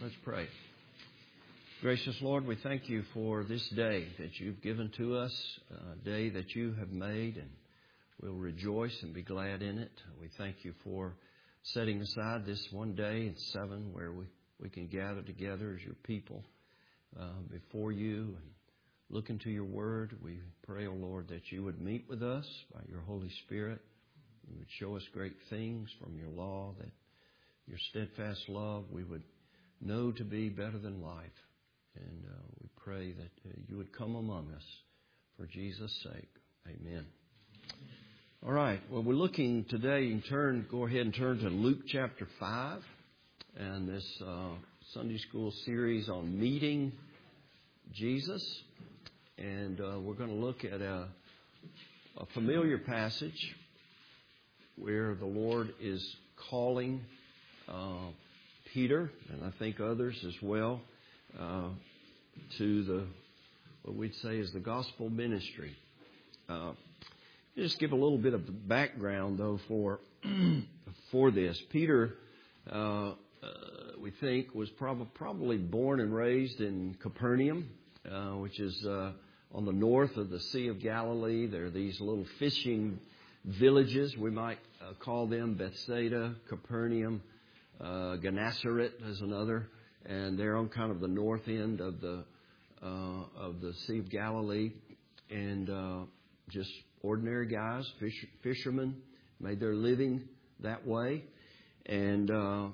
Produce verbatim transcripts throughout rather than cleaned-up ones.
Let's pray. Gracious Lord, we thank you for this day that you've given to us, a day that you have made, and we'll rejoice and be glad in it. We thank you for setting aside this one day in seven where we, we can gather together as your people uh, before you and look into your word. We pray, O Lord, that you would meet with us by your Holy Spirit. You would show us great things from your law, that your steadfast love we would know to be better than life. And uh, we pray that uh, you would come among us for Jesus' sake. Amen. All right. Well, we're looking today. You can turn, go ahead and turn to Luke chapter five and this uh, Sunday school series on meeting Jesus. And uh, we're going to look at a, a familiar passage where the Lord is calling uh, Peter, and I think others as well, uh, to the what we'd say is the gospel ministry. Uh, just give a little bit of background, though, for for this. Peter, uh, uh, we think, was prob- probably born and raised in Capernaum, uh, which is uh, on the north of the Sea of Galilee. There are these little fishing villages, we might uh, call them, Bethsaida, Capernaum, uh, Gennesaret is another, and they're on kind of the north end of the uh, of the Sea of Galilee, and uh, just ordinary guys, fish, fishermen, made their living that way, and uh, uh,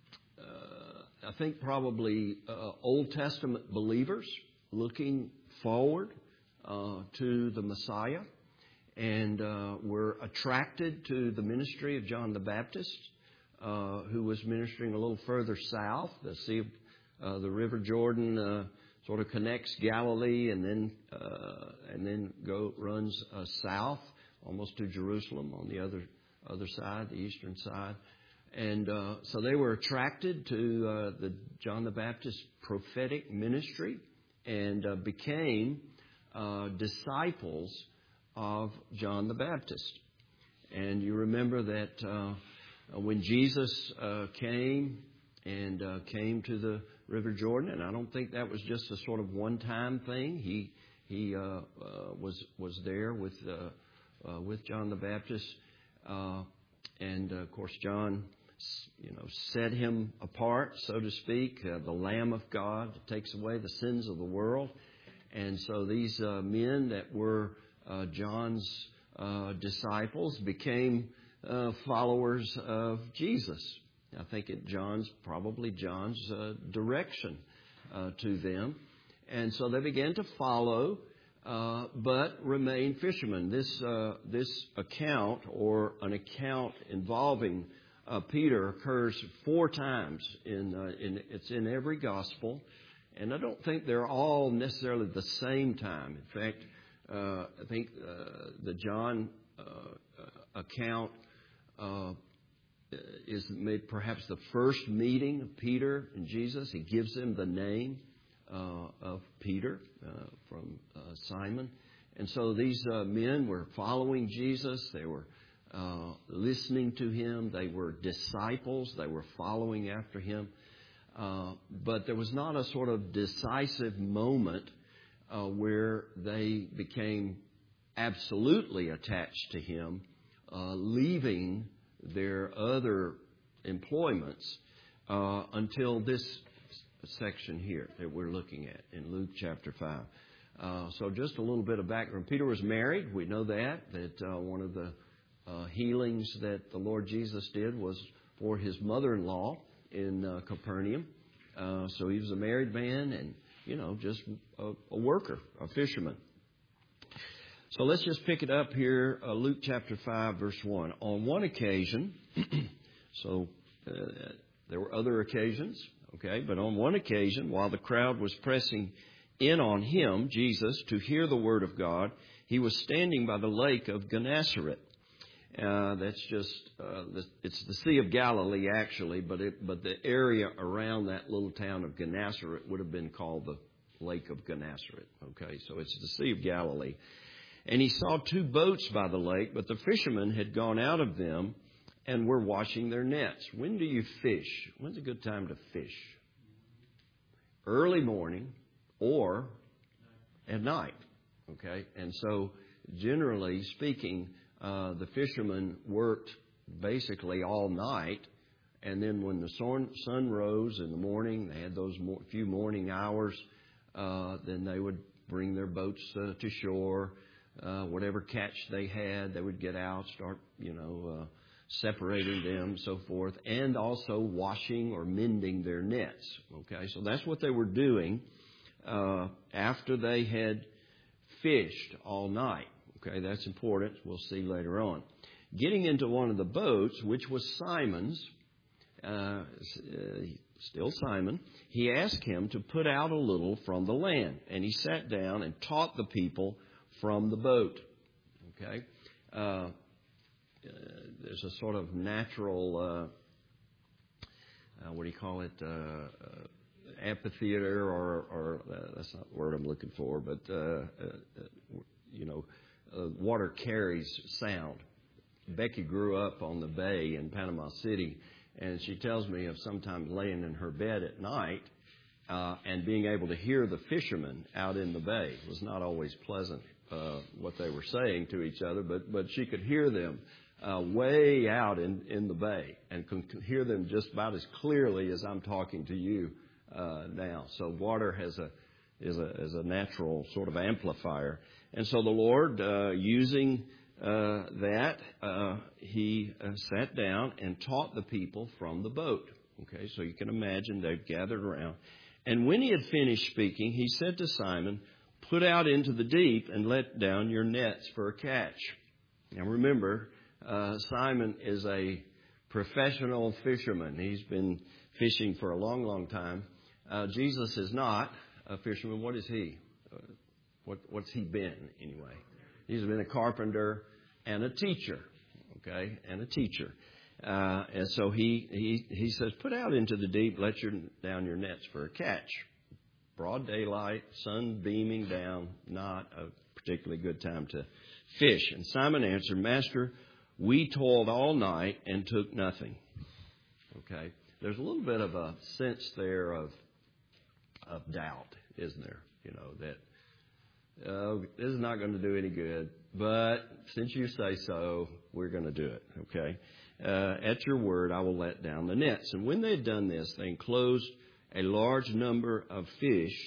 I think probably uh, Old Testament believers looking forward uh, to the Messiah. And uh, were attracted to the ministry of John the Baptist, uh, who was ministering a little further south. The Sea of, uh, the River Jordan uh, sort of connects Galilee, and then uh, and then go runs uh, south almost to Jerusalem on the other other side, the eastern side. And uh, so they were attracted to uh, the John the Baptist prophetic ministry and uh, became uh, disciples of John the Baptist. And you remember that uh, when Jesus uh, came and uh, came to the River Jordan, and I don't think that was just a sort of one-time thing. He he uh, uh, was was there with uh, uh, with John the Baptist, uh, and uh, of course John, you know, set him apart, so to speak, uh, the Lamb of God that takes away the sins of the world. And so these uh, men that were Uh, John's uh, disciples became uh, followers of Jesus. I think it John's probably John's uh, direction uh, to them, and so they began to follow, uh, but remain fishermen. This uh, this account, or an account involving uh, Peter, occurs four times in uh, in it's in every gospel, and I don't think they're all necessarily the same time. In fact, Uh, I think uh, the John uh, account uh, is made perhaps the first meeting of Peter and Jesus. He gives him the name uh, of Peter uh, from uh, Simon. And so these uh, men were following Jesus. They were uh, listening to him. They were disciples. They were following after him. Uh, but there was not a sort of decisive moment Uh, where they became absolutely attached to him, uh, leaving their other employments uh, until this section here that we're looking at in Luke chapter five. Uh, so just a little bit of background. Peter was married. We know that, that uh, one of the uh, healings that the Lord Jesus did was for his mother-in-law in uh, Capernaum. Uh, so he was a married man and You know, just a, a worker, a fisherman. So let's just pick it up here, uh, Luke chapter five, verse one. On one occasion, so uh, there were other occasions, okay, but on one occasion, while the crowd was pressing in on him, Jesus, to hear the word of God, he was standing by the lake of Gennesaret. Uh, that's just, uh, the, it's the Sea of Galilee, actually, but it, but the area around that little town of Gennesaret would have been called the Lake of Gennesaret. Okay, so it's the Sea of Galilee. And he saw two boats by the lake, but the fishermen had gone out of them and were washing their nets. When do you fish? When's a good time to fish? early morning or at night. Okay, and so generally speaking, uh, the fishermen worked basically all night, and then when the sun, sun rose in the morning, they had those mo- few morning hours. Uh, then they would bring their boats uh, to shore. Uh, whatever catch they had, they would get out, start, you know, uh, separating them, so forth, and also washing or mending their nets. Okay, so that's what they were doing uh, after they had fished all night. Okay, that's important. We'll see later on. Getting into one of the boats, which was Simon's, uh, still Simon, he asked him to put out a little from the land. And he sat down and taught the people from the boat. Okay? Uh, uh, there's a sort of natural, uh, uh, what do you call it, uh, uh, amphitheater, or, or uh, that's not the word I'm looking for, but, uh, uh, you know, uh, water carries sound. Becky grew up on the bay in Panama City, and she tells me of sometimes laying in her bed at night uh, and being able to hear the fishermen out in the bay. It was not always pleasant uh, what they were saying to each other, but, but she could hear them uh, way out in, in the bay and could hear them just about as clearly as I'm talking to you uh, now. So water has a is a is a natural sort of amplifier. And so the Lord, uh, using Uh, that uh, he uh, sat down and taught the people from the boat. Okay, so you can imagine they've gathered around. And when he had finished speaking, he said to Simon, "Put out into the deep and let down your nets for a catch." Now remember, uh, Simon is a professional fisherman. He's been fishing for a long, long time. Uh, Jesus is not a fisherman. What is he? Uh, what, what's he been anyway? He's been a carpenter and a teacher, okay, and a teacher. Uh, and so he, he, he says, "Put out into the deep, let your, down your nets for a catch." Broad daylight, sun beaming down, not a particularly good time to fish. And Simon answered, "Master, we toiled all night and took nothing." Okay, there's a little bit of a sense there of, of doubt, isn't there? You know, that Uh, this is not going to do any good, but since you say so, we're going to do it, okay? Uh, at your word, I will let down the nets. And when they had done this, they enclosed a large number of fish,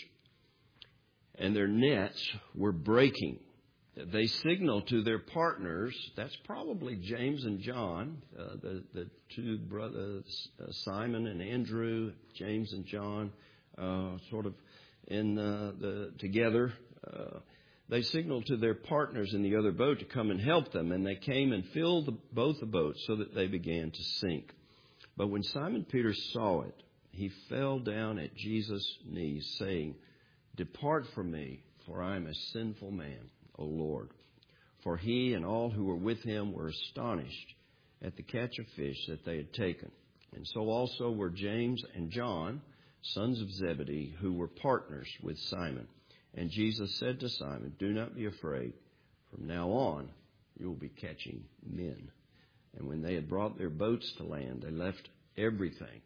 and their nets were breaking. They signaled to their partners, that's probably James and John, uh, the, the two brothers, uh, Simon and Andrew, James and John, uh, sort of in uh, the together. Uh, they signaled to their partners in the other boat to come and help them, and they came and filled the, both the boats so that they began to sink. But when Simon Peter saw it, he fell down at Jesus' knees, saying, "Depart from me, for I am a sinful man, O Lord." For he and all who were with him were astonished at the catch of fish that they had taken. And so also were James and John, sons of Zebedee, who were partners with Simon. And Jesus said to Simon, "Do not be afraid. From now on, you will be catching men." And when they had brought their boats to land, they left everything.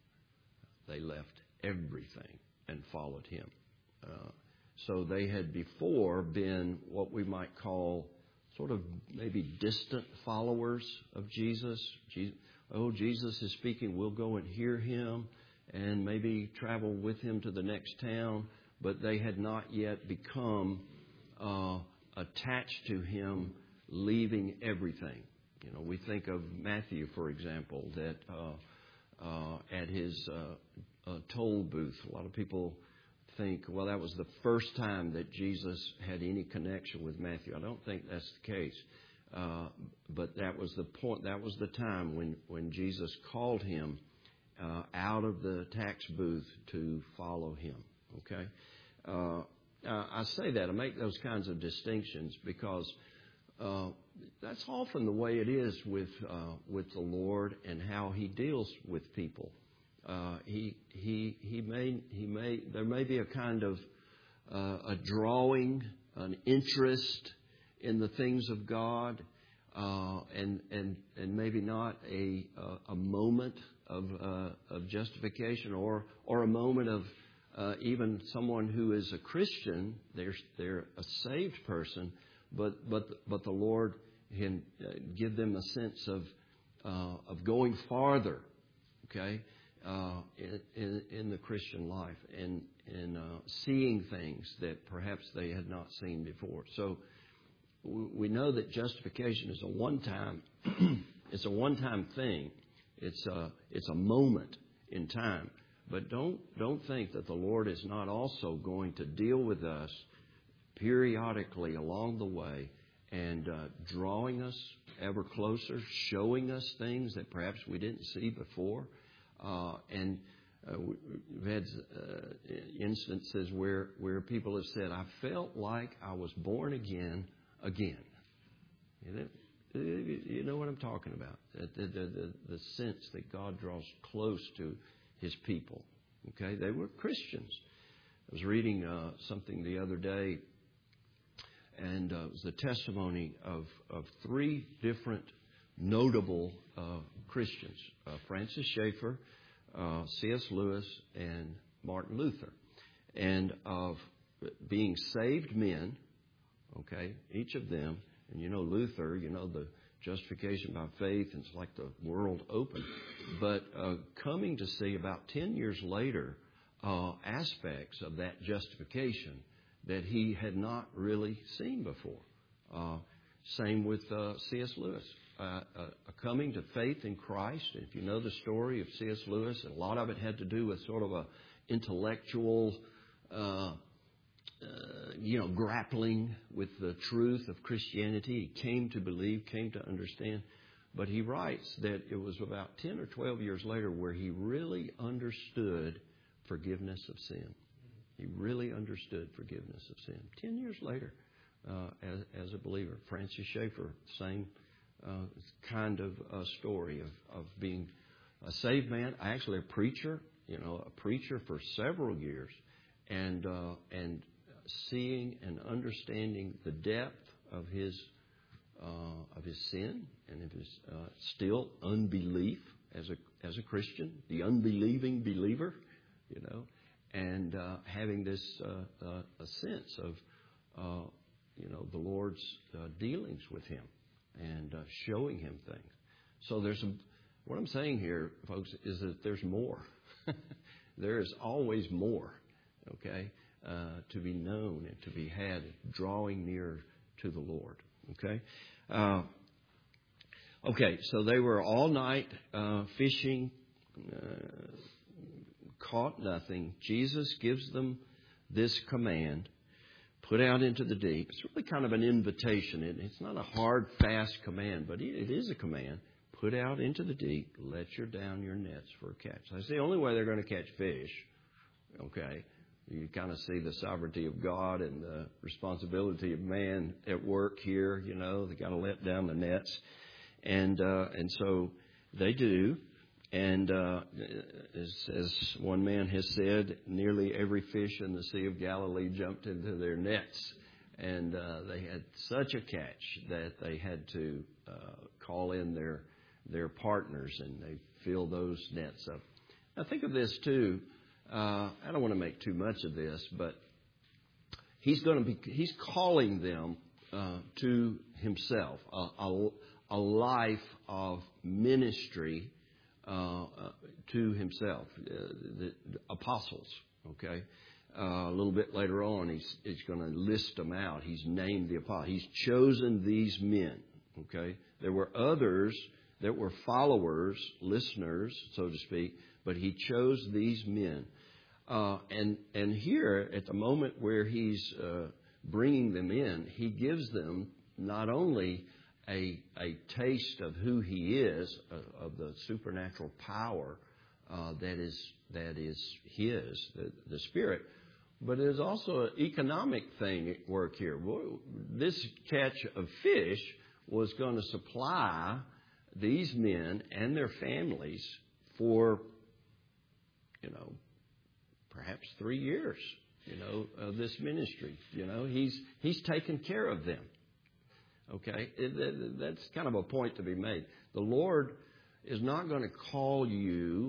They left everything and followed him. Uh, so they had before been what we might call sort of maybe distant followers of Jesus. Jesus. Oh, Jesus is speaking. We'll go and hear him and maybe travel with him to the next town. But they had not yet become uh, attached to him, leaving everything. You know, we think of Matthew, for example, that uh, uh, at his uh, uh, toll booth, a lot of people think, well, that was the first time that Jesus had any connection with Matthew. I don't think that's the case. Uh, but that was the point. That was the time when, when Jesus called him uh, out of the tax booth to follow him. Okay, uh, I say that, I make those kinds of distinctions because uh, that's often the way it is with uh, with the Lord and how He deals with people. Uh, he he he may he may there may be a kind of uh, a drawing, an interest in the things of God, uh, and and and maybe not a a, a moment of uh, of justification or or a moment of uh, even someone who is a Christian, they're they're a saved person, but but but the Lord can uh, give them a sense of uh, of going farther, okay, uh, in, in in the Christian life and and uh, seeing things that perhaps they had not seen before. So we know that justification is a one-time it's a one-time thing. It's a it's a moment in time. But don't don't think that the Lord is not also going to deal with us periodically along the way and uh, drawing us ever closer, showing us things that perhaps we didn't see before. Uh, and uh, we've had uh, instances where, where people have said, I felt like I was born again again. You know, you know what I'm talking about. The, the, the, the sense that God draws close to His people. Okay, they were Christians. I was reading uh, something the other day, and uh, it was the testimony of, of three different notable uh, Christians: uh, Francis Schaeffer, uh, C S Lewis, and Martin Luther, and of being saved men. Okay, each of them, and you know Luther, you know the justification by faith, and it's like the world open. But uh, coming to see about ten years later uh, aspects of that justification that he had not really seen before. Uh, same with uh, C S Lewis. Uh, a, a coming to faith in Christ. If you know the story of C S Lewis, a lot of it had to do with sort of a intellectual uh, Uh, you know, grappling with the truth of Christianity. He came to believe, came to understand. But he writes that it was about ten or twelve years later where he really understood forgiveness of sin. He really understood forgiveness of sin. Ten years later, uh, as, as a believer. Francis Schaeffer, same uh, kind of uh, story of, of being a saved man, actually a preacher, you know, a preacher for several years, and uh, and seeing and understanding the depth of his uh, of his sin and of his uh, still unbelief as a as a Christian, the unbelieving believer, you know, and uh, having this uh, uh, a sense of uh, you know the Lord's uh, dealings with him and uh, showing him things. So there's a, what I'm saying here, folks, is that there's more. There is always more. Okay. Uh, to be known and to be had, drawing near to the Lord. Okay? Uh, okay, so they were all night uh, fishing, uh, caught nothing. Jesus gives them this command, put out into the deep. It's really kind of an invitation. It, it's not a hard, fast command, but it, it is a command. Put out into the deep, let your down your nets for a catch. That's the only way they're going to catch fish. Okay? You kind of see the sovereignty of God and the responsibility of man at work here. You know, they got to let down the nets, and uh, and so they do. And uh, as, as one man has said, nearly every fish in the Sea of Galilee jumped into their nets, and uh, they had such a catch that they had to uh, call in their their partners, and they filled those nets up. Now think of this too. Uh, I don't want to make too much of this, but he's going to be, he's calling them uh, to himself, a, a, a life of ministry uh, uh, to himself, uh, the, the apostles, okay? Uh, a little bit later on, he's, he's going to list them out. He's named the apostles. He's chosen these men, okay? There were others that were followers, listeners, so to speak, but he chose these men. Uh, and and here, at the moment where he's uh, bringing them in, he gives them not only a a taste of who he is, uh, of the supernatural power uh, that is that is his, the, the Spirit, but there's also an economic thing at work here. This catch of fish was going to supply these men and their families for, you know, perhaps three years, you know, of this ministry. You know, he's he's taken care of them. Okay, it, it, that's kind of a point to be made. The Lord is not going to call you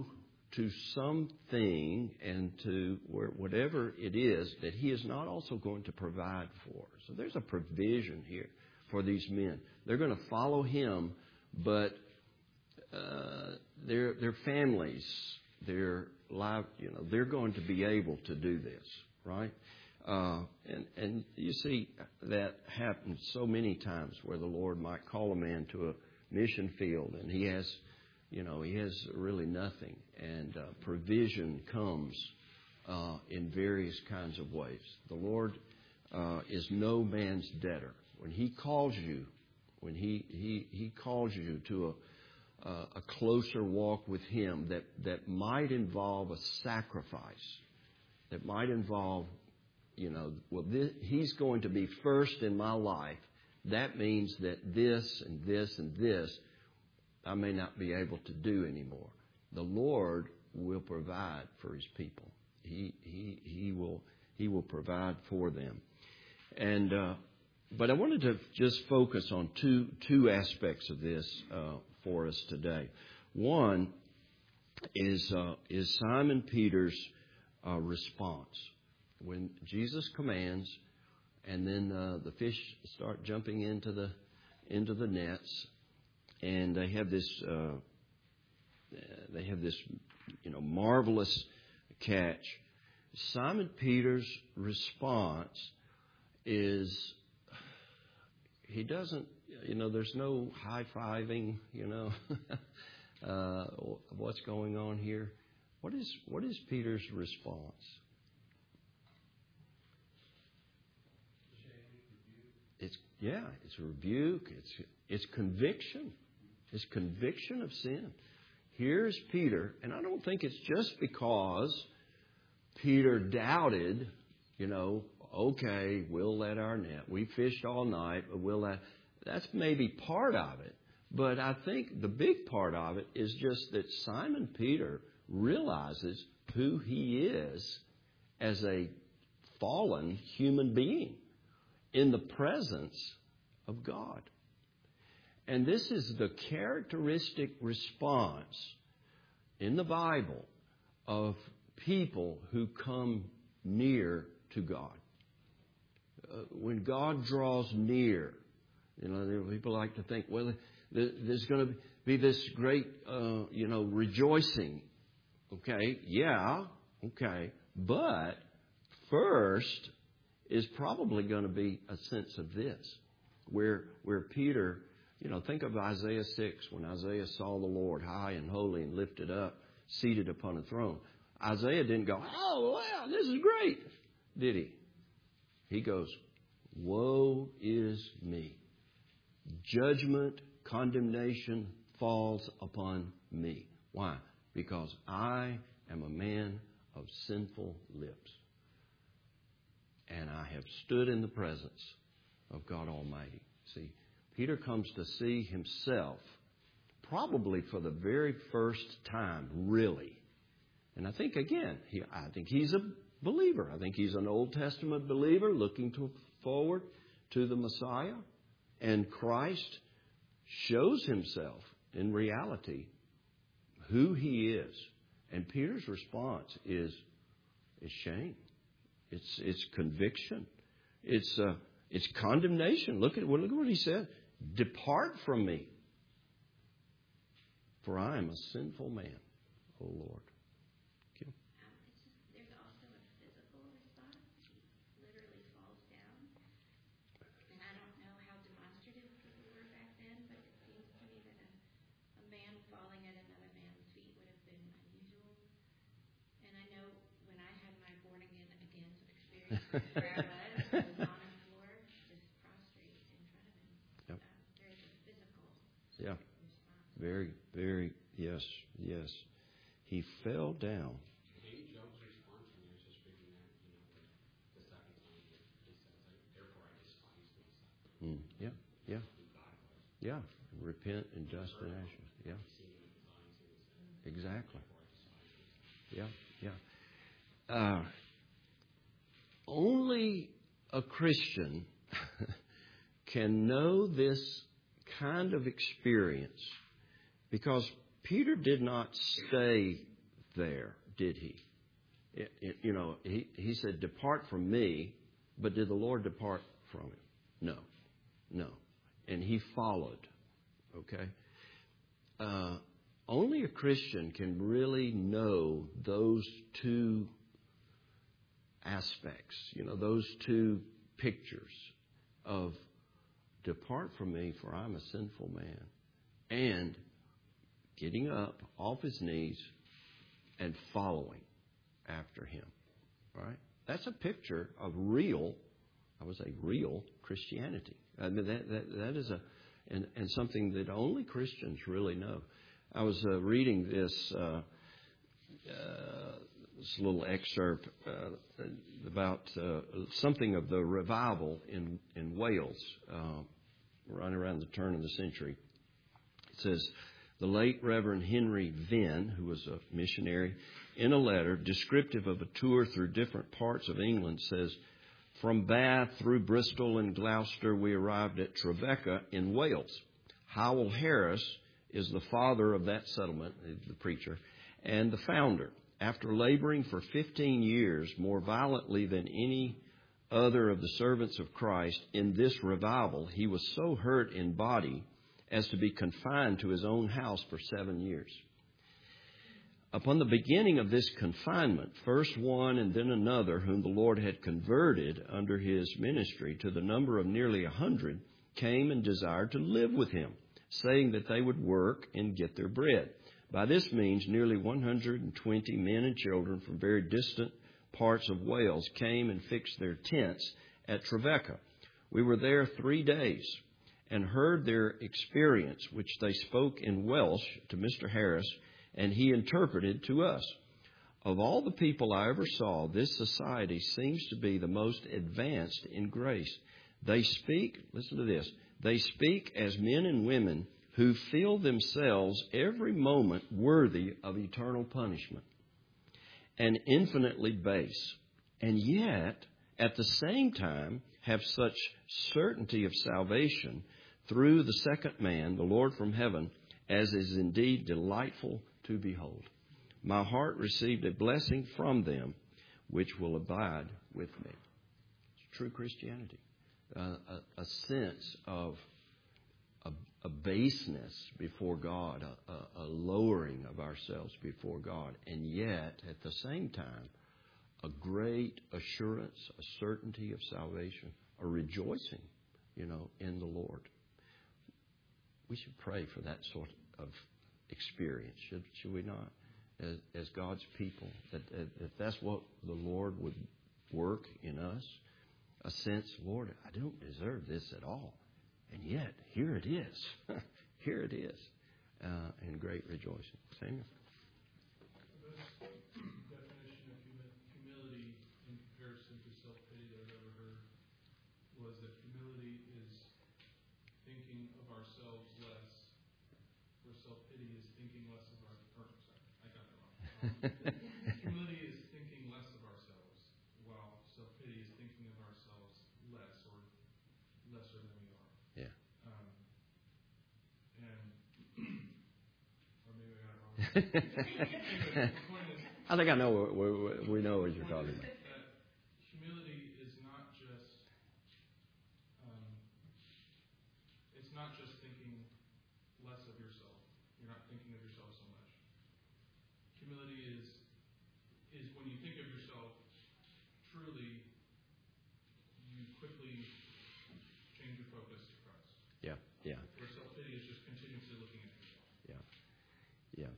to something and to where, whatever it is that he is not also going to provide for. So there's a provision here for these men. They're going to follow him, but uh, their their families, their life, you know, they're going to be able to do this, right? Uh, and and you see that happens so many times where the Lord might call a man to a mission field, and he has, you know, he has really nothing, and uh, provision comes uh, in various kinds of ways. The Lord uh, is no man's debtor. When He calls you, when He He He calls you to a uh, a closer walk with Him that that might involve a sacrifice, that might involve, you know, well, this, He's going to be first in my life. That means that this and this and this I may not be able to do anymore. The Lord will provide for His people. He He He will He will provide for them. And uh, but I wanted to just focus on two two aspects of this uh, for us today. One is uh, is Simon Peter's uh, response when Jesus commands, and then uh, the fish start jumping into the into the nets. And they have this, uh, they have this, you know, marvelous catch. Simon Peter's response is, he doesn't, you know, there's no high-fiving, you know, uh, what's going on here. What is what is Peter's response? It's yeah, it's a rebuke. It's it's conviction. It's conviction of sin. Here's Peter, and I don't think it's just because Peter doubted, you know, okay, we'll let our net. We fished all night, but we'll let. That's maybe part of it. But I think the big part of it is just that Simon Peter realizes who he is as a fallen human being in the presence of God. And this is the characteristic response in the Bible of people who come near to God. Uh, when God draws near, you know, people like to think, well, there's going to be this great, uh, you know, rejoicing. Okay, yeah, okay. But first is probably going to be a sense of this, where where Peter, you know, think of Isaiah six, when Isaiah saw the Lord high and holy and lifted up, seated upon a throne. Isaiah didn't go, oh, wow, this is great, did he? He goes, woe is me. Judgment, condemnation falls upon me. Why? Because I am a man of sinful lips. And I have stood in the presence of God Almighty. See, Peter comes to see himself probably for the very first time, really. And I think, again, he, I think he's a believer. I think he's an Old Testament believer looking to, forward to the Messiah. And Christ shows himself in reality who he is. And Peter's response is, is shame. It's it's conviction. It's uh, it's condemnation. Look at look at what he said. Depart from me, for I am a sinful man, O Lord. Okay. There's also a physical response. He literally falls down, and I don't know how demonstrative people were back then, but it seems to me that a, a man falling at another man's feet would have been unusual. And I know when I had my born again again experience, where I was, I was on the floor, just prostrate in front of him. Yep. Uh, there's a physical Yeah. response. Very, very, yes, yes. He fell down. King Job's response when he was just reading that, you know, the second time he says, therefore I despise myself. Mm, yeah, yeah, Who God was. yeah. Repent in dust and ashes. Yeah, Seeing in his eyes, he was exactly. therefore I despise myself. Yeah, yeah. Uh, only a Christian can know this kind of experience, because Peter did not stay there, did he? It, it, you know, he, he said, depart from me, but did the Lord depart from him? No, no. And he followed, okay? Uh, only a Christian can really know those two aspects, you know, those two pictures of depart from me, for I'm a sinful man, and getting up off his knees and following after him, right? That's a picture of real, I would say real Christianity. I mean, that, that, that is a, and, and something that only Christians really know. I was uh, reading this, uh, uh, this little excerpt uh, about uh, something of the revival in, in Wales, uh, right around the turn of the century. It says, the late Reverend Henry Venn, who was a missionary, in a letter descriptive of a tour through different parts of England, says, from Bath through Bristol and Gloucester, we arrived at Trevecca in Wales. Howell Harris is the father of that settlement, the preacher, and the founder. After laboring for fifteen years more violently than any other of the servants of Christ in this revival, he was so hurt in body as to be confined to his own house for seven years. Upon the beginning of this confinement, first one and then another whom the Lord had converted under his ministry to the number of nearly a hundred came and desired to live with him, saying that they would work and get their bread. By this means, nearly one hundred twenty men and children from very distant parts of Wales came and fixed their tents at Trevecca. We were there three days and heard their experience, which they spoke in Welsh to Mister Harris, and he interpreted to us. Of all the people I ever saw, this society seems to be the most advanced in grace. They speak, listen to this, they speak as men and women who feel themselves every moment worthy of eternal punishment and infinitely base, and yet at the same time have such certainty of salvation through the second man, the Lord from heaven, as is indeed delightful to behold. My heart received a blessing from them, which will abide with me. It's true Christianity. Uh, a, a sense of a, a baseness before God, a, a, a lowering of ourselves before God, and yet at the same time, a great assurance, a certainty of salvation, a rejoicing, you know, in the Lord. We should pray for that sort of experience, should, should we not? As, as God's people, that, that that's what the Lord would work in us. A sense, Lord, I don't deserve this at all. And yet, here it is. Here it is. Uh, and great rejoicing. Samuel? The best definition of humility in comparison to self-pity that I've ever heard was that humility is thinking of ourselves less, where self-pity is thinking less of our... Or, sorry, I got that wrong. Humility is thinking less of ourselves, while self-pity is thinking of ourselves less or lesser than we are. Yeah. Um, and, or maybe I got it wrong. Anyway, the point is, I think I know what we, we know what you're talking about. that humility is not just um, it's not just thinking less of yourself. You're not thinking of yourself so much. Humility is is when you think of yourself truly, you quickly change your focus to Christ. Yeah, yeah, Where self-pity is just continuously looking at yourself. yeah, yeah.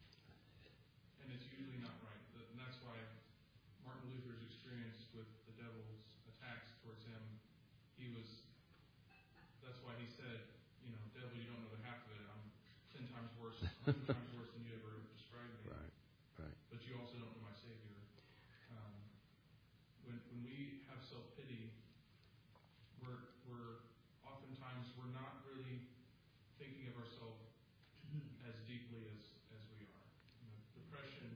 And it's usually not right. And that's why Martin Luther's experience with the devil's attacks towards him, he was, that's why he said, you know, devil, you don't know the half of it. I'm ten times worse, a hundred times worse than you ever described me. Right, right. But you also don't know my Savior. Um, when when we have self-pity, we're, we're oftentimes, we're not really thinking of ourselves as deeply as, as we are. You know, depression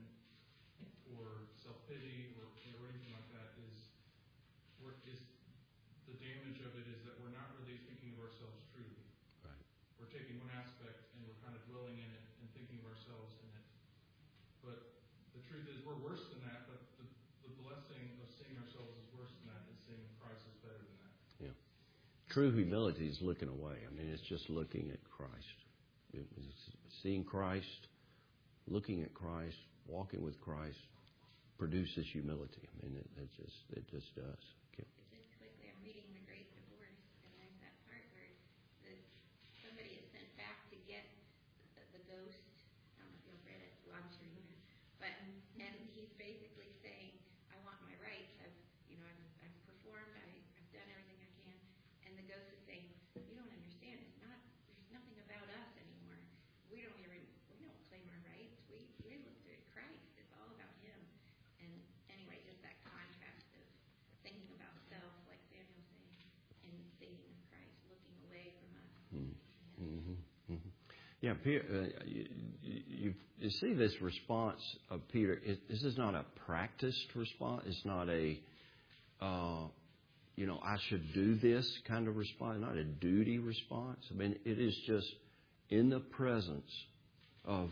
or self-pity or, or anything like that is, we're, is the damage of it is that we're not really thinking of ourselves truly. Right. We're taking one aspect and we're kind of dwelling in it and thinking of ourselves in it. But the the truth is we're worse than that, but the, the blessing of seeing ourselves as worse than that and seeing Christ as better than that. Yeah. True humility is looking away. I mean, it's just looking at Christ. It's seeing Christ, looking at Christ, walking with Christ produces humility. I mean, it, it just it just does. Okay. Just quickly, I'm reading The Great Divorce, and there's that part where the, somebody is sent back to get the, the ghost. I don't know if you've read it. Well, I'm sure you have. But and he's basically saying, "I want my rights. I've you know I've, I've performed. I, I've done everything I can." And the ghost is saying, "You don't understand. It's not. There's nothing about us anymore. We don't even we don't claim our rights. We we look to Christ. It's all about Him." And anyway, just that contrast of thinking about self, like Samuel saying, and thinking of Christ, looking away from us. Mm-hmm. Mm-hmm. Yeah, Peter, uh, you, you, you see this response of Peter. It, this is not a practiced response. It's not a, uh, you know, I should do this kind of response. Not a duty response. I mean, it is just in the presence of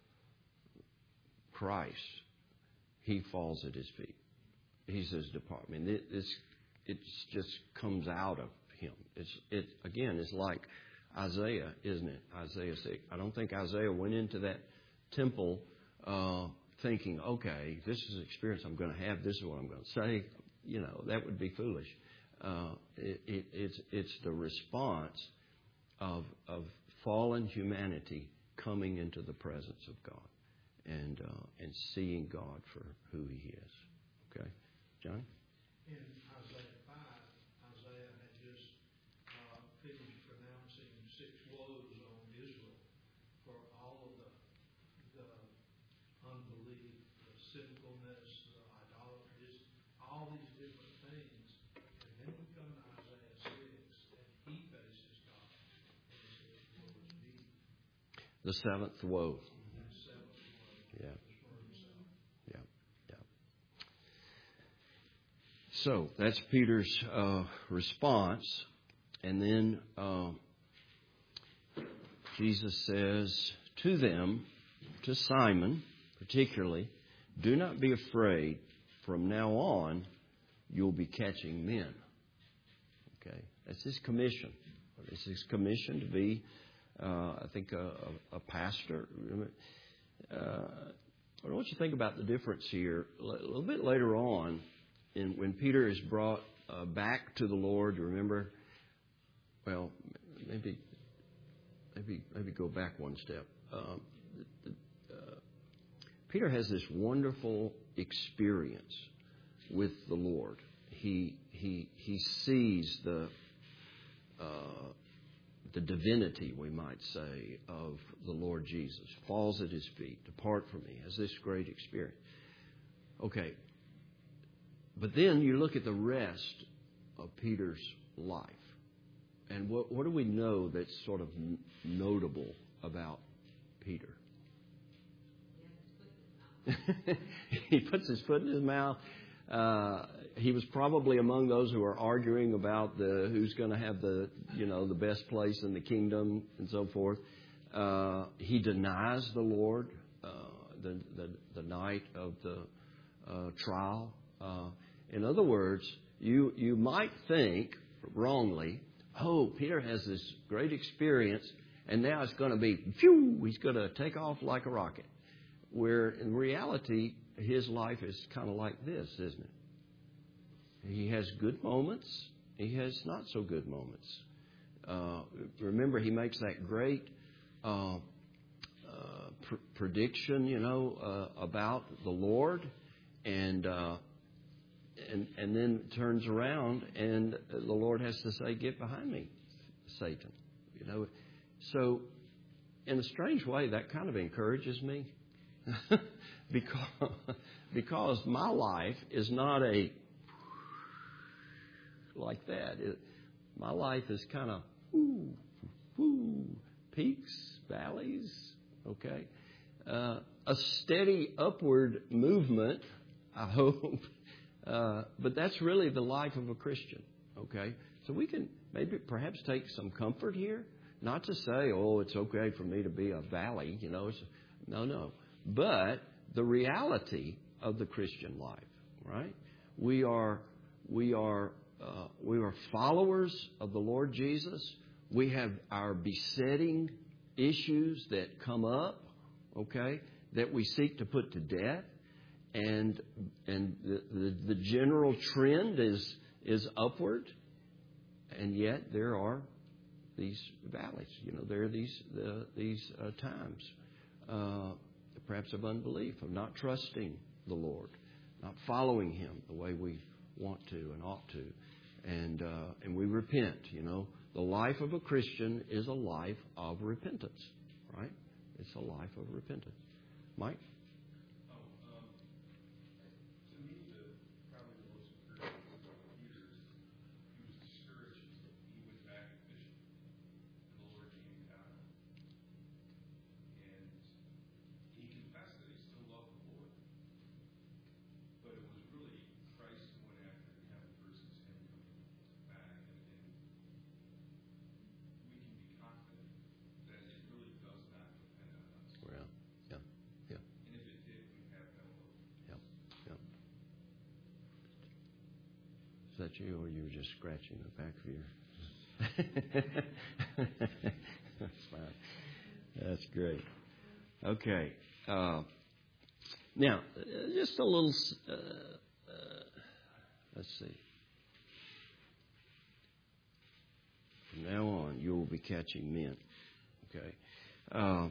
Christ. He falls at His feet. He says, "Depart." I mean, it, it's it just comes out of Him. It's it again. It's like Isaiah, isn't it? Isaiah six. I don't think Isaiah went into that temple uh, thinking, "Okay, this is an experience I'm going to have. This is what I'm going to say." You know, that would be foolish. Uh, it, it, it's it's the response of of fallen humanity coming into the presence of God. And uh, and seeing God for who He is. Okay, Johnny? In Isaiah five, Isaiah had just uh, finished pronouncing six woes on Israel for all of the the unbelief, the sinfulness, the idolatry, all these different things. And then we come to Isaiah six, and he faces God, and he says, "Woe is me." The seventh woe. Yeah. Yeah. Yeah. So that's Peter's uh, response. And then uh, Jesus says to them, to Simon particularly, "Do not be afraid. From now on, you'll be catching men." Okay. That's His commission. It's His commission to be, uh, I think, a, a, a pastor. Uh, I want you to think about the difference here. A little bit later on, in, when Peter is brought uh, back to the Lord, you remember? Well, maybe, maybe, maybe go back one step. Um, uh, Peter has this wonderful experience with the Lord. He he he sees the. Uh, the divinity, we might say, of the Lord Jesus, falls at His feet, "Depart from me," has this great experience. Okay. But then you look at the rest of Peter's life. And what, what do we know that's sort of n- notable about Peter? He puts his foot in his mouth. Uh, he was probably among those who are arguing about the who's going to have the you know the best place in the kingdom and so forth. Uh, he denies the Lord uh, the, the the night of the uh, trial. Uh, in other words, you you might think wrongly, oh, Peter has this great experience, and now it's going to be phew, he's going to take off like a rocket. Where in reality, his life is kind of like this, isn't it? He has good moments. He has not so good moments. Uh, remember, he makes that great uh, uh, pr- prediction, you know, uh, about the Lord, and uh, and and then turns around, and the Lord has to say, "Get behind me, Satan." You know, so in a strange way, that kind of encourages me. because because my life is not a like that. It, my life is kind of whoo, whoo, peaks, valleys, okay? Uh, a steady upward movement, I hope. Uh, but that's really the life of a Christian, okay? So we can maybe perhaps take some comfort here. Not to say, oh, it's okay for me to be a valley, you know. It's, no, no. But the reality of the Christian life, right? We are we are uh, we are followers of the Lord Jesus. We have our besetting issues that come up, okay, that we seek to put to death, and and the the, the general trend is is upward, and yet there are these valleys. You know, there are these uh, these uh, times, uh, perhaps of unbelief, of not trusting the Lord, not following Him the way we want to and ought to, and uh, and we repent. You know, the life of a Christian is a life of repentance, right? It's a life of repentance. Mike? Oh, um, to me, the probably the most encouraging thing about Peter is he was discouraged. He went back and fishing, and the Lord came and got him. And he confessed that he still loved the Lord, but it was really Christ going after him versus him coming back. And, and we can be confident that it really does not depend on us. Well, yeah, yeah, And if it did, we have no hope. yeah, yeah. Is that you, or you were just scratching the back of your? That's fine. That's great. Okay. Uh, now, uh, just a little. Uh, uh, let's see. From now on, you will be catching men. Okay. Uh,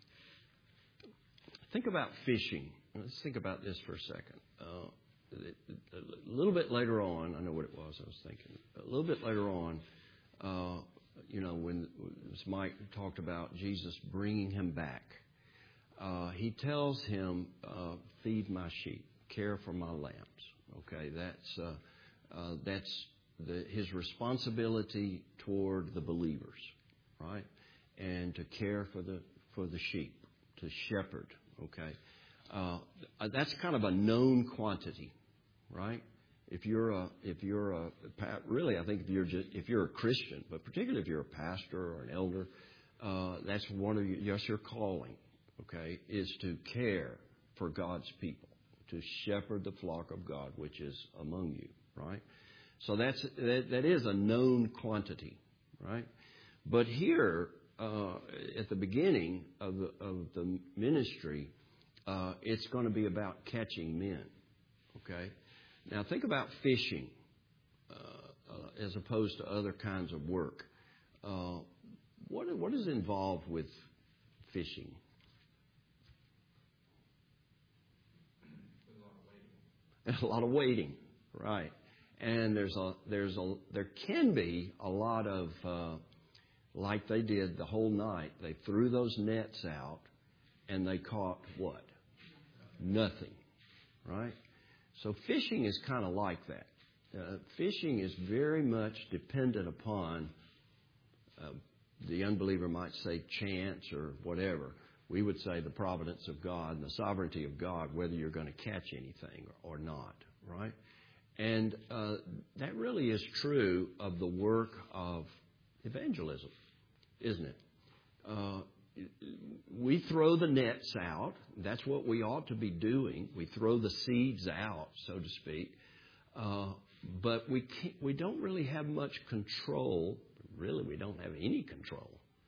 think about fishing. Let's think about this for a second. Uh, a little bit later on, I know what it was I was thinking. A little bit later on, uh, you know, when as Mike talked about Jesus bringing him back, uh, he tells him, uh, feed my sheep, care for my lambs. Okay, that's uh, uh, that's the, his responsibility toward the believers, right? And to care for the for the sheep, to shepherd. Okay, uh, that's kind of a known quantity, right? If you're a if you're a really, I think if you're just if you're a Christian, but particularly if you're a pastor or an elder, uh, that's one of your, yes, your calling. Okay, is to care for God's people, to shepherd the flock of God which is among you, right? So that's that, that is a known quantity, right? But here, uh, at the beginning of the of the ministry, uh, it's going to be about catching men. Okay, now think about fishing uh, uh, as opposed to other kinds of work. Uh, what what is involved with fishing? A lot of waiting, right? And there's a there's a there can be a lot of uh, like they did the whole night. They threw those nets out, and they caught what? Nothing, right? So fishing is kind of like that. Uh, fishing is very much dependent upon uh, the unbeliever might say chance or whatever. We would say the providence of God and the sovereignty of God, whether you're going to catch anything or, or not, right? And uh, that really is true of the work of evangelism, isn't it? Uh, we throw the nets out. That's what we ought to be doing. We throw the seeds out, so to speak. Uh, but we can't, we don't really have much control. Really, we don't have any control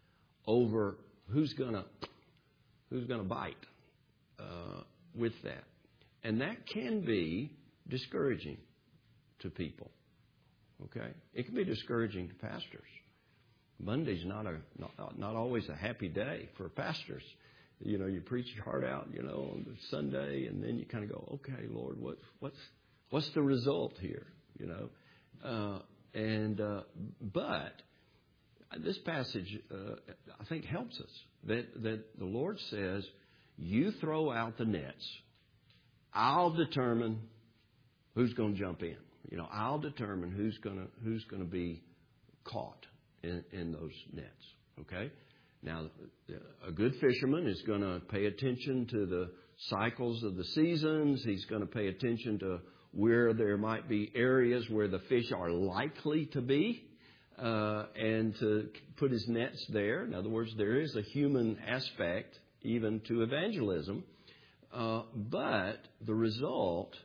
over who's going to who's going to bite uh, with that. And that can be discouraging to people. Okay? It can be discouraging to pastors. Monday's not a not, not always a happy day for pastors. You know, you preach your heart out, you know, on Sunday, and then you kind of go, okay, Lord, what, what's what's the result here? You know, uh, and uh, but this passage, uh, I think, helps us that that the Lord says, you throw out the nets, I'll determine who's going to jump in. You know, I'll determine who's going to who's going to be caught in, in those nets. Okay. Now, a good fisherman is going to pay attention to the cycles of the seasons. He's going to pay attention to where there might be areas where the fish are likely to be, uh, and to put his nets there. In other words, there is a human aspect even to evangelism. Uh, but the result,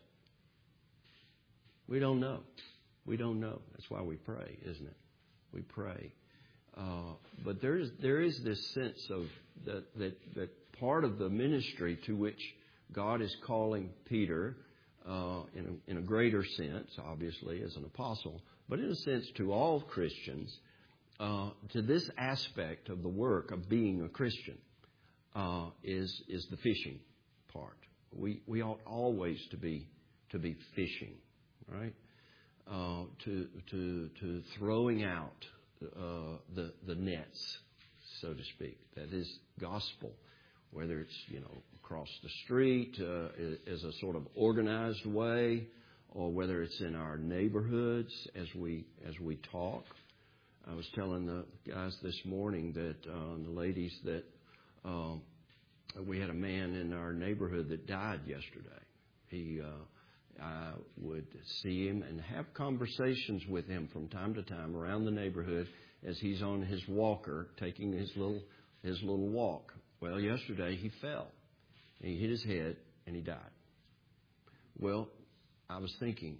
we don't know. We don't know. That's why we pray, isn't it? We pray. Uh, but there is there is this sense of that, that that part of the ministry to which God is calling Peter, uh, in a, in a greater sense, obviously as an apostle, but in a sense to all Christians, uh, to this aspect of the work of being a Christian, uh, is is the fishing part. We we ought always to be to be fishing, right? Uh, to to to throwing out uh, the the nets, so to speak. That is gospel, whether it's you know across the street uh, as a sort of organized way, or whether it's in our neighborhoods as we as we talk. I was telling the guys this morning that uh, the ladies that um, we had a man in our neighborhood that died yesterday. He uh, I would see him and have conversations with him from time to time around the neighborhood as he's on his walker taking his little his little walk. Well, yesterday he fell. He hit his head and he died. Well, I was thinking,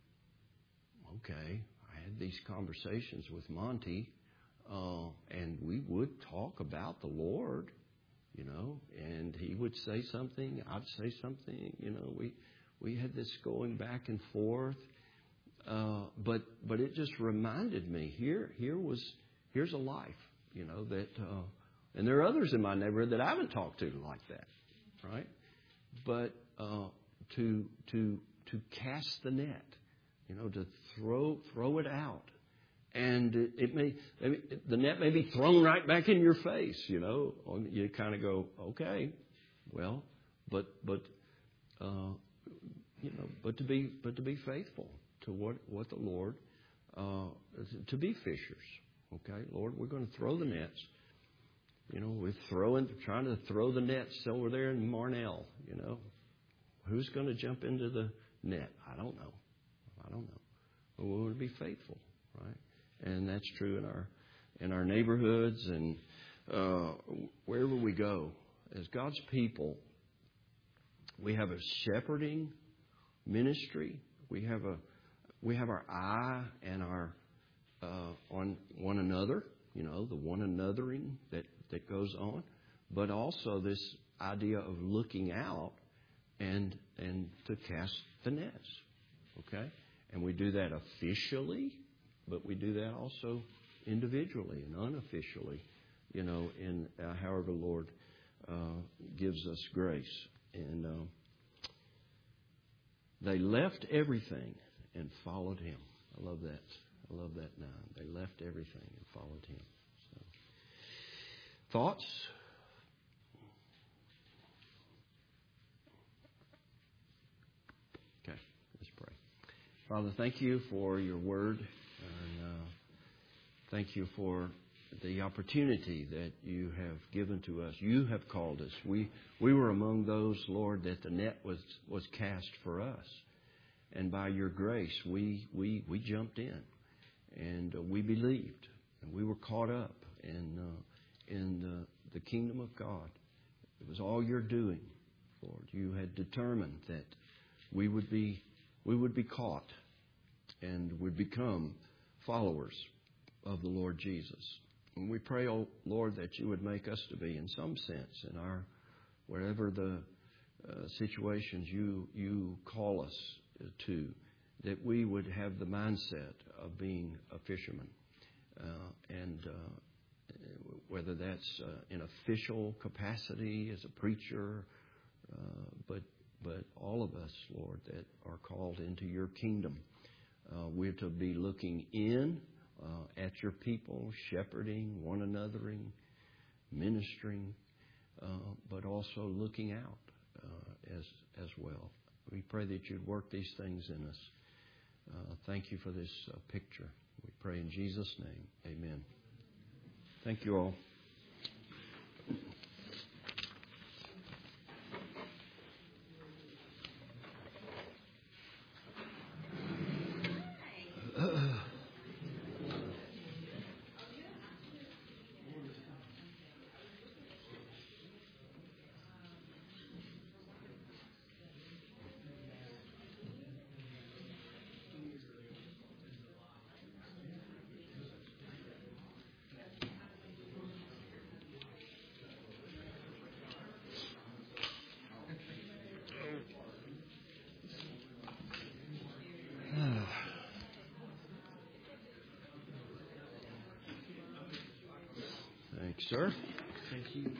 okay, I had these conversations with Monty, uh, and we would talk about the Lord, you know, and he would say something, I'd say something, you know, we... We had this going back and forth, uh, but but it just reminded me here here was here's a life, you know that, uh, and there are others in my neighborhood that I haven't talked to like that, right? But uh, to to to cast the net, you know, to throw throw it out, and it, it may maybe, the net may be thrown right back in your face, you know. You kind of go, okay, well, but but. Uh, You know, but to be but to be faithful to what, what the Lord, uh, to be fishers. Okay, Lord, we're going to throw the nets. You know, we're throwing, trying to throw the nets over there in Marnell. You know, who's going to jump into the net? I don't know. I don't know. But we want to be faithful, right? And that's true in our in our neighborhoods and uh, wherever we go as God's people. We have a shepherding ministry. We have a we have our eye and our uh, on one another. You know, the one anothering that, that goes on, but also this idea of looking out and and to cast the nets. Okay, and we do that officially, but we do that also individually and unofficially. You know, in uh, however the Lord uh, gives us grace. And uh, they left everything and followed him. I love that. I love that now. They left everything and followed him. So. Thoughts? Okay, let's pray. Father, thank you for your word. And uh, thank you for the opportunity that you have given to us. You have called us. We we were among those, Lord, that the net was, was cast for us. And by your grace, we we, we jumped in. And uh, we believed. And we were caught up in, uh, in the, the kingdom of God. It was all your doing, Lord. You had determined that we would be we would be caught and would become followers of the Lord Jesus. And we pray, oh Lord, that you would make us to be, in some sense, in our wherever the uh, situations you you call us to, that we would have the mindset of being a fisherman, uh, and uh, whether that's uh, in official capacity as a preacher, uh, but but all of us, Lord, that are called into your kingdom, uh, we're to be looking in. Uh, at your people, shepherding one anothering, ministering, uh, but also looking out uh, as as well. We pray that you'd work these things in us. Uh, thank you for this uh, picture. We pray in Jesus' name. Amen. Thank you all. sir. Thank you.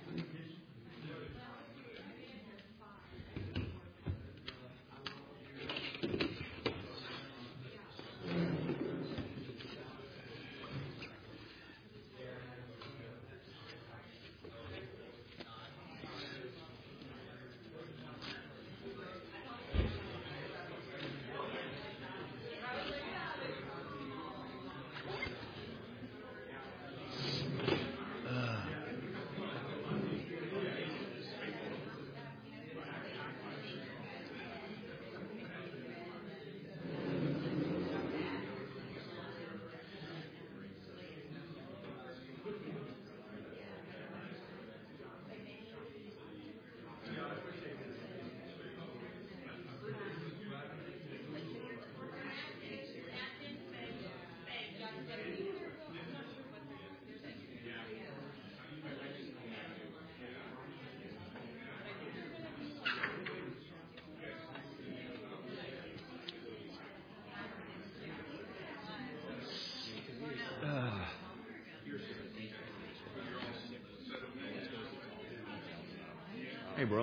Hey, bro.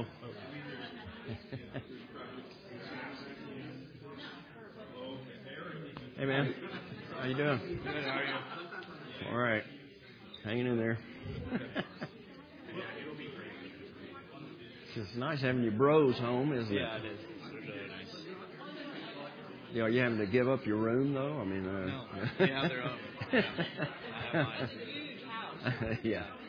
Hey, man. How you doing? Good, how are you? All right. Hanging in there. It's nice having your bros home, isn't it? Yeah, it is. It's really nice. Yeah, are you having to give up your room, though? I mean, uh, No, they have their own. I have mine. yeah.